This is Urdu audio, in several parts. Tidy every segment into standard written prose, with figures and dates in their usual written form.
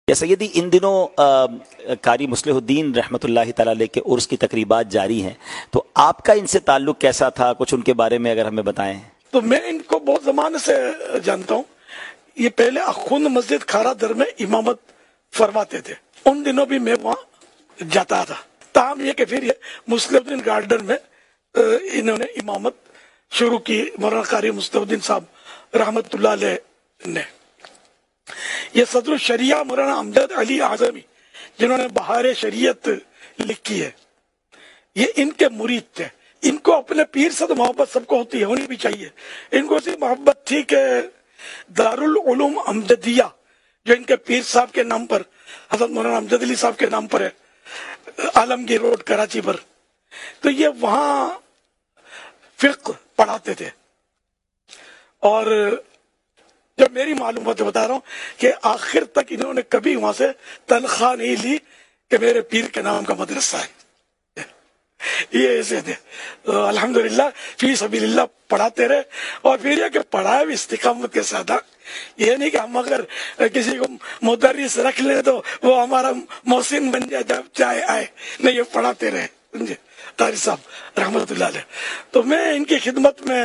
یا سیدی ان دنوں قاری مصلح الدین رحمۃ اللہ تعالی علیہ کے عرس کی تقریبات جاری ہیں، تو آپ کا ان سے تعلق کیسا تھا؟ کچھ ان کے بارے میں اگر ہمیں بتائیں۔ تو میں ان کو بہت زمانے سے جانتا ہوں۔ یہ پہلے اخوند مسجد کھارا در میں امامت فرماتے تھے، ان دنوں بھی میں وہاں جاتا تھا۔ تاہم یہ کہ پھر یہ مصلح الدین گارڈن میں انہوں نے امامت شروع کی، مولانا قاری مصلح الدین صاحب رحمۃ اللہ علیہ نے۔ یہ صدر الشریعہ مولانا امجد علی اعظمی جنہوں نے بہار شریعت لکھی ہے، یہ ان کے مرید تھے۔ ان کو اپنے پیر سے تو محبت سب کو ہوتی ہے، ہونی بھی چاہیے۔ ان کو اسی محبت تھی کہ دارالعلوم امجدیہ جو ان کے پیر صاحب کے نام پر، حضرت مولانا امجد علی صاحب کے نام پر ہے، عالمگیر روڈ کراچی پر، تو یہ وہاں فقہ پڑھاتے تھے۔ اور جو میری معلومات بتا رہا ہوں کہ آخر تک انہوں نے کبھی وہاں سے تنخواہ نہیں لی کہ میرے پیر کے نام کا مدرسہ ہے، یہ ایسے تھے۔ الحمدللہ فی سبیل اللہ پڑھاتے رہے، اور پھر یہ کہ پڑھایا بھی استقامت کے ساتھ۔ یہ نہیں کہ ہم اگر کسی کو مدرس رکھ لیں تو وہ ہمارا محسن بن جائے جب چاہے آئے، نہیں، یہ پڑھاتے رہے سمجھے قاری صاحب رحمۃ اللہ علیہ۔ تو میں ان کی خدمت میں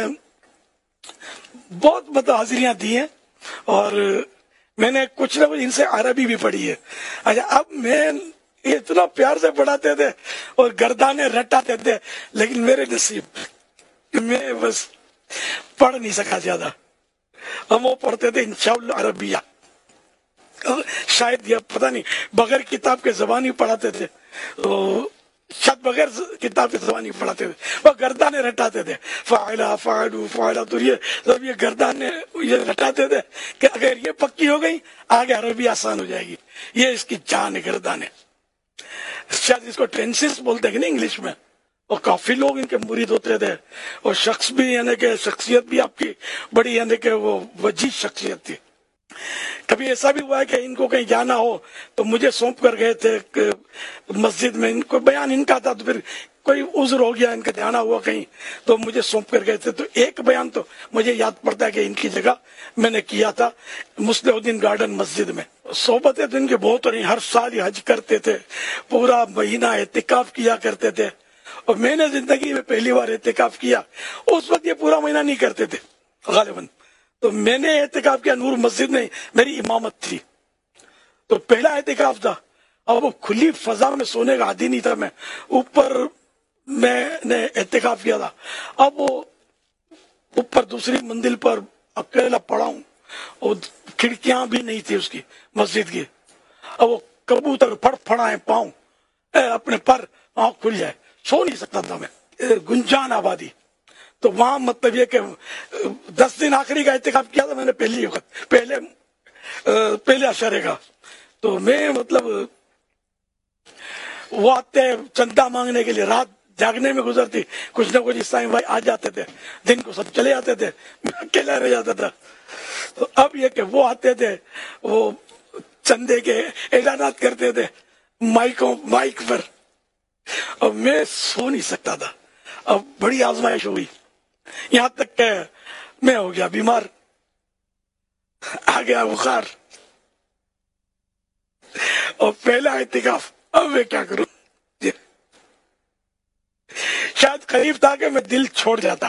بہت حاضریاں دی ہیں، اور میں نے کچھ نہ کچھ ان سے عربی بھی پڑھی ہے۔ اچھا، اب میں اتنا پیار سے پڑھاتے تھے اور گردانے رٹاتے تھے، لیکن میرے نصیب میں بس پڑھ نہیں سکا زیادہ۔ ہم وہ پڑھتے تھے انشاءاللہ عربیہ، شاید یہ پتہ نہیں بغیر کتاب کے زبانی پڑھاتے تھے، شاید بغیر کتاب کے زبانی پڑھاتے تھے، وہ گردانے رٹاتے تھے، فاعلہ فاعلو فاعلہ، تو یہ سب یہ گردانے یہ رٹاتے تھے کہ اگر یہ پکی ہو گئی آگے عربی آسان ہو جائے گی۔ یہ اس کی جان ہے گردانے، شاید اس کو ٹینسز بولتے ہیں نا انگلش میں۔ اور کافی لوگ ان کے مرید ہوتے تھے، اور شخص بھی یعنی کہ شخصیت بھی آپ کی بڑی یعنی کہ وہ وجیز شخصیت تھی۔ کبھی ایسا بھی ہوا ہے کہ ان کو کہیں جانا ہو تو مجھے سونپ کر گئے تھے مسجد میں، ان کو بیان ان کا تھا، تو پھر کوئی عذر ہو گیا، ان کا جانا ہوا کہیں تو مجھے سونپ کر گئے تھے۔ تو ایک بیان تو مجھے یاد پڑتا ہے کہ ان کی جگہ میں نے کیا تھا مصلح الدین گارڈن مسجد میں۔ صحبتیں تو ان کے بہت، اور ہر سال حج کرتے تھے، پورا مہینہ اعتکاف کیا کرتے تھے، اور میں نے زندگی میں پہلی بار اعتکاف کیا۔ اس وقت یہ پورا مہینہ نہیں کرتے تھے غالباً، تو میں نے اعتکاف کیا نور مسجد میں، میری امامت تھی، تو پہلا اعتکاف تھا۔ اب وہ کھلی فضا میں سونے کا عادی نہیں تھا، میں اوپر میں نے اعتکاف کیا تھا۔ اب وہ اوپر دوسری منزل پر اکیلا پڑا ہوں، اور کھڑکیاں بھی نہیں تھی اس کی مسجد کی۔ اب وہ کبوتر پھڑ پھڑائیں پاؤں، اپنے پر آنکھ کھل جائے، سو نہیں سکتا تھا میں۔ گنجان آبادی، تو وہاں مطلب یہ کہ 10 دن آخری کا اعتکاف کیا تھا میں نے پہلی وقت، پہلے اشارے کا۔ تو میں مطلب وہ آتے چندہ مانگنے کے لیے، رات جاگنے میں گزرتی، کچھ نہ کچھ اسلامی بھائی آ جاتے تھے، دن کو سب چلے جاتے تھے، میں اکیلا رہ جاتا تھا۔ تو اب یہ کہ وہ آتے تھے، وہ چندے کے اعلانات کرتے تھے مائک پر، اور میں سو نہیں سکتا تھا۔ اب بڑی آزمائش ہوئی، یہاں تک کہ میں ہو گیا بیمار، آ گیا بخار، اور پہلا اعتکاف، اب میں کیا کروں؟ شاید قریب تھا کہ میں دل چھوڑ جاتا،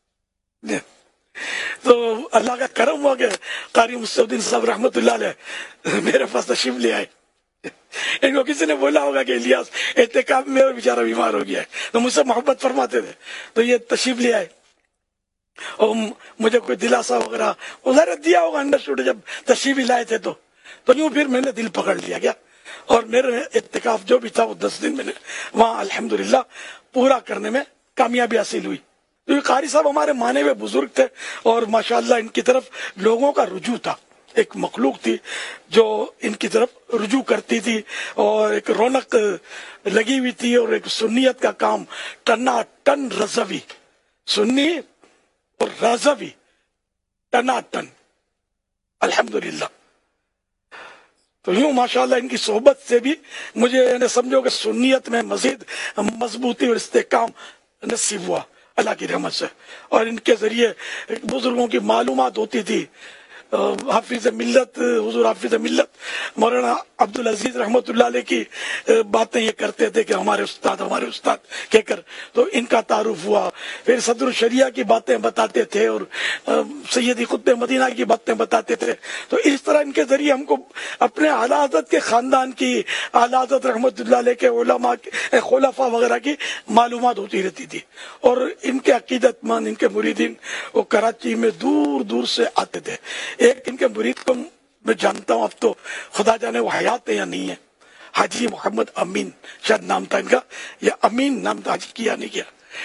تو اللہ کا کرم ہوا کہ قاری مصلح الدین صاحب رحمۃ اللہ علیہ میرے پاس تشریف لے آئے۔ ان کو کسی نے بولا ہوگا کہ الیاس اعتکاف میں بیچارہ بیمار ہو گیا ہے، تو مجھ سے محبت فرماتے تھے، تو یہ تشریف لے آئے، اور مجھے کوئی دلاسا وغیرہ ادھر دیا ہوگا انڈرسٹوڈ، جب تشریف لائے تھے تو یوں پھر میں نے دل پکڑ لیا گیا، اور میرے اعتکاف جو بھی تھا وہ 10 دن میں نے وہاں الحمدللہ پورا کرنے میں کامیابی حاصل ہوئی۔ تو یہ قاری صاحب ہمارے مانے ہوئے بزرگ تھے، اور ماشاءاللہ ان کی طرف لوگوں کا رجوع تھا، ایک مخلوق تھی جو ان کی طرف رجوع کرتی تھی، اور ایک رونق لگی ہوئی تھی، اور ایک سنیت کا کام ٹنا ٹن رضوی، سنی اور رضوی ٹنا ٹن الحمدللہ۔ تو یوں ماشاءاللہ ان کی صحبت سے بھی مجھے سمجھو کہ سنیت میں مزید مضبوطی اور استحکام نصیب ہوا اللہ کی رحمت سے، اور ان کے ذریعے بزرگوں کی معلومات ہوتی تھی، حافظ ملت حضور حافظ ملت مولانا عبد العزیز رحمۃ اللہ علیہ کی باتیں یہ کرتے تھے کہ ہمارے استاد کہہ کر، تو ان کا تعارف ہوا. پھر صدر الشریعہ کی باتیں بتاتے تھے اور سیدی قطب مدینہ کی باتیں بتاتے تھے. تو اس طرح ان کے ذریعے ہم کو اپنے اعلیٰ حضرت کے خاندان کی، اعلیٰ حضرت رحمۃ اللہ علیہ کے علماء خلفاء وغیرہ کی معلومات ہوتی رہتی تھی. اور ان کے عقیدت مند، ان کے مریدین وہ کراچی میں دور دور سے آتے تھے. ایک ان کے مرید کو میں جانتا ہوں، اب تو خدا جانے وہ حیات ہے یا نہیں ہے، حاجی محمد امین شاید نام تھا ان کا، یا امین نام تھا، حاجی کیا نہیں کیا.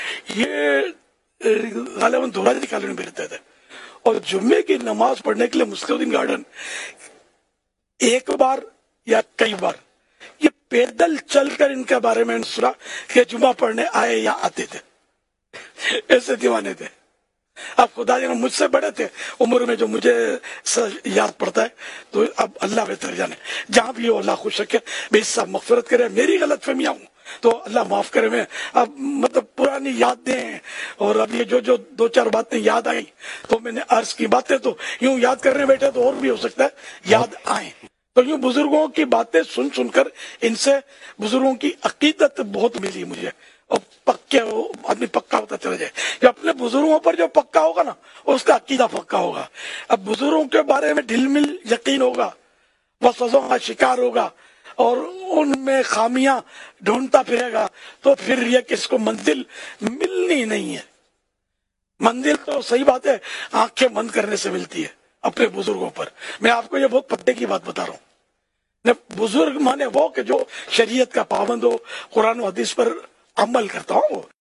یہ غالباً دھوراجی کالونی میں رہتے تھے، اور جمعے کی نماز پڑھنے کے لیے مسلم الدین گارڈن ایک بار یا کئی بار یہ پیدل چل کر ان کے بارے میں سنا کہ جمعہ پڑھنے آئے یا آتے تھے. ایسے دیوانے تھے. اب خدا جانے مجھ سے بڑے تھے عمر میں، جو مجھے یاد پڑتا ہے. تو اب اللہ بہتر جانے، جہاں بھی ہو اللہ خوش رکھے، بے حساب مغفرت کرے. میری غلط فہمیاں ہوں تو اللہ معاف کرے. میں اب مطلب پرانی یادیں ہیں، اور اب یہ جو دو چار باتیں یاد آئیں تو میں نے عرض کی. باتیں تو یوں یاد کرنے بیٹھے تو اور بھی ہو سکتا ہے یاد آئیں. تو یوں بزرگوں کی باتیں سن کر ان سے بزرگوں کی عقیدت بہت ملی مجھے. اور پکے آدمی پکا ہوتا چلا جائے کہ اپنے بزرگوں پر جو پکا ہوگا نا اس کا عقیدہ پکا ہوگا. اب بزرگوں کے بارے میں ڈھل مل یقین ہوگا، وسوسوں کا شکار ہوگا اور ان میں خامیاں ڈھونڈتا پھرے گا، تو پھر یہ کہ اس کو منزل ملنی نہیں ہے. منزل تو صحیح بات ہے آنکھیں بند کرنے سے ملتی ہے اپنے بزرگوں پر. میں آپ کو یہ بہت پتے کی بات بتا رہا ہوں. بزرگ مانے وہ کہ جو شریعت کا پابند ہو، قرآن و حدیث پر عمل کرتا ہوں.